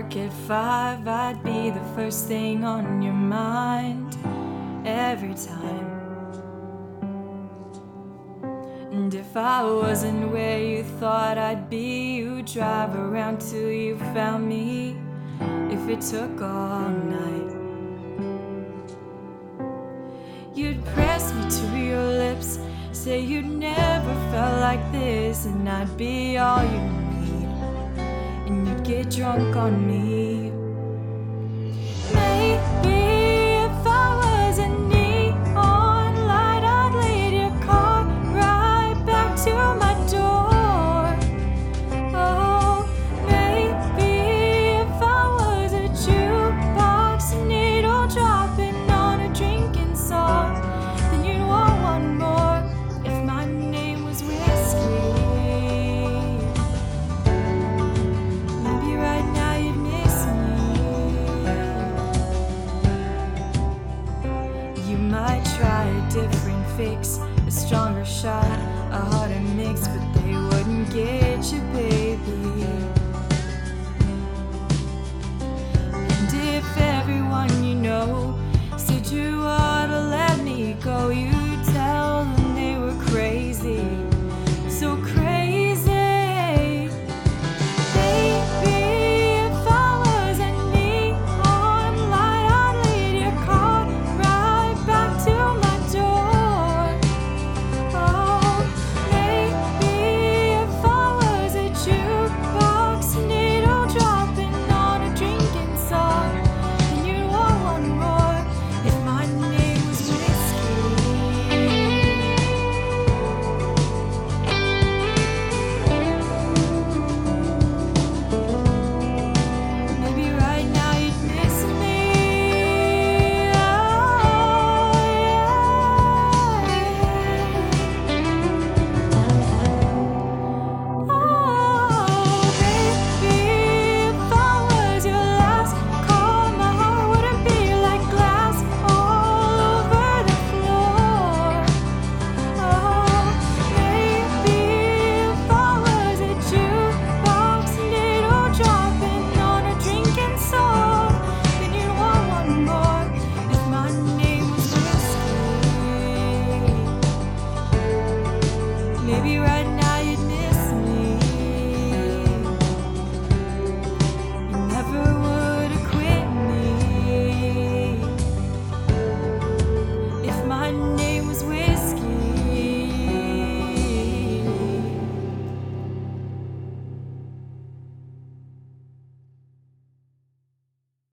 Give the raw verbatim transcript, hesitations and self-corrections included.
work at five, I'd be the first thing on your mind every time. And if I wasn't where you thought I'd be, you'd drive around till you found me, if it took all night. You'd press me to your lips, say you'd never felt like this, and I'd be all you need, and you'd get drunk on me. Maybe if I was a neon light, I'd lead your car right back to my door. Oh, maybe if I was a jukebox needle dropping on a drinking song, then you'd want one more if my name was whiskey. Maybe right now you'd miss me. You might try a different fix, a stronger shot